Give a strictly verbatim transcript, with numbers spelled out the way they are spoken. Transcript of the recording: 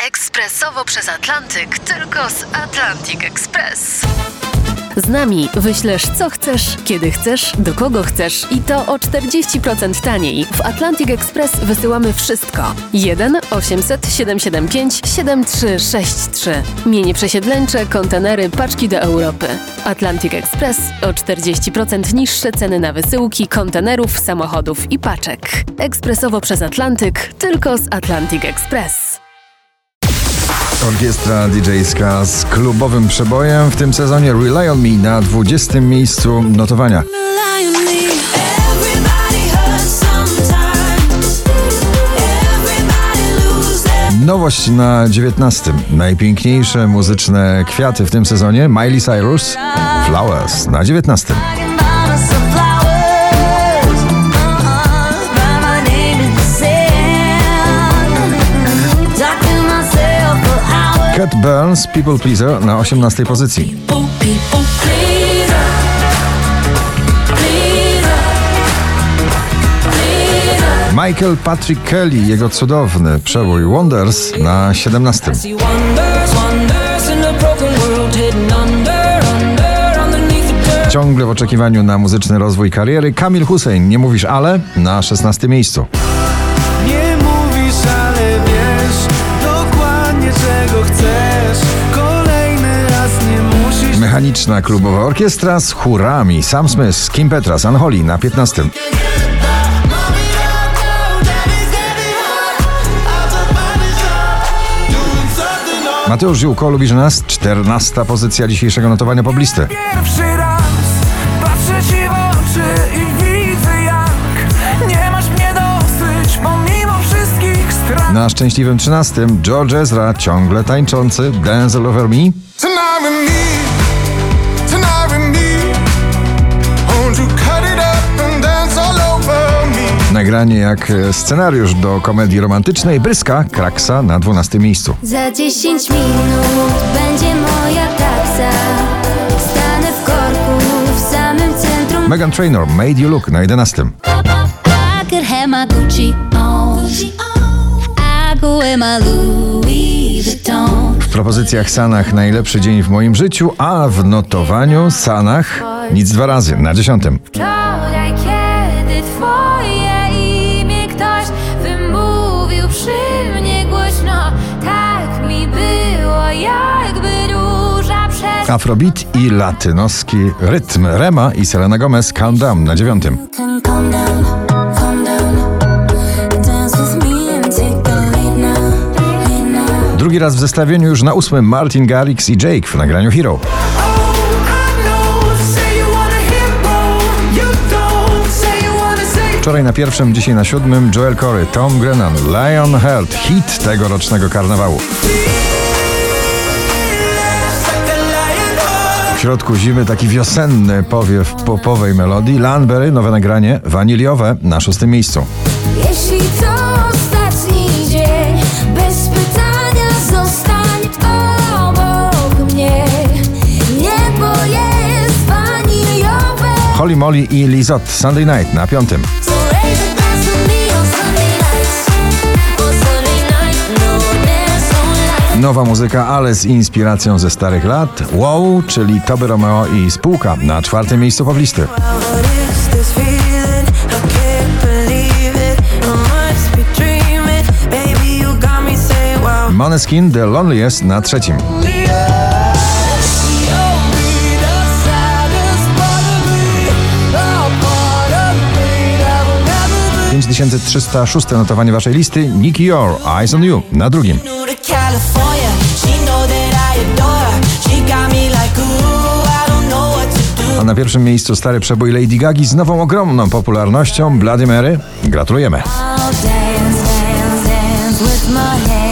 Ekspresowo przez Atlantyk, tylko z Atlantic Express. Z nami wyślesz co chcesz, kiedy chcesz, do kogo chcesz i to o czterdzieści procent taniej. W Atlantic Express wysyłamy wszystko. jeden osiemset siedemset siedemdziesiąt pięć siedemdziesiąt trzy sześćdziesiąt trzy. Mienie przesiedleńcze, kontenery, paczki do Europy. Atlantic Express o czterdzieści procent niższe ceny na wysyłki, kontenerów, samochodów i paczek. Ekspresowo przez Atlantyk, tylko z Atlantic Express. Orkiestra didżejska z klubowym przebojem w tym sezonie Rely on Me na dwudziestym miejscu notowania. Nowość na dziewiętnastym. Najpiękniejsze muzyczne kwiaty w tym sezonie Miley Cyrus, Flowers na dziewiętnastym. Cat Burns, People Pleaser na osiemnastej pozycji. Michael Patrick Kelly, jego cudowny przebój Wonders na siedemnastym. Ciągle w oczekiwaniu na muzyczny rozwój kariery Kamil Hussein, Nie mówisz ale, na szesnastym miejscu. Nie mówisz, ale wiesz dokładnie czego chcesz. Kolejny raz nie musisz. Mechaniczna klubowa orkiestra z chórami Sam Smith, Kim Petras, Unholy na piętnastym. Mateusz Ziółko, Lubisz nas? czternasta pozycja dzisiejszego notowania poblisty. Pierwszy raz patrzę ci w oczy i widzę jak nie masz mnie dosyć pomimo wszystkich strat. Na szczęśliwym trzynastym George Ezra, ciągle tańczący Dance All Over Me. Tonight with me, tonight with me, won't you cut it up and dance all over me. Nagranie jak scenariusz do komedii romantycznej Bryska, Kraksa na dwunastym miejscu. Za dziesięć minut będzie moja taksa. Stanę w korku w samym centrum. Meghan Trainor, Made You Look na jedenastym. I could have my Gucci on. I go wear my Louis Vuitton. W propozycjach Sanach najlepszy dzień w moim życiu, a w notowaniu Sanach nic dwa razy na dziesiątym. Wczoraj, kiedy twoje imię ktoś wymówił przy mnie głośno, tak mi było, jakby róża przez... Afrobeat i latynoski rytm Rema i Selena Gomez, Calm Down na dziewiątym. Calm down, calm down. Dance with me and take the lead now, lead now. Drugi raz w zestawieniu już na ósmym Martin Garrix i Jake w nagraniu Hero. Wczoraj na pierwszym, dzisiaj na siódmym Joel Corey, Tom Grennan, Lionheart, hit tegorocznego karnawału. W środku zimy taki wiosenny powiew popowej melodii. Lanberry, nowe nagranie, waniliowe na szóstym miejscu. Jeśli to ostatni dzień, bez pytania zostań obok mnie. Niebo jest waniliowe. Holly Molly i Lizotte, Sunday Night na piątym. So raise a glass to me on Sunday nights. On Sunday night, no dance all night. Nowa muzyka, ale z inspiracją ze starych lat. Wow, czyli Toby Romeo i Spółka na czwartym miejscu poblisty. What is this feeling? I can't believe it. I must be dreaming. Baby, you got me saying wow. Måneskin, The Loneliest na trzecim. pięć tysięcy trzysta szóste notowanie waszej listy. Nicky Your, Eyes on You na drugim. A na pierwszym miejscu stary przebój Lady Gagi z nową ogromną popularnością Bloody Mary. Gratulujemy. I'll dance, dance, dance with my hands.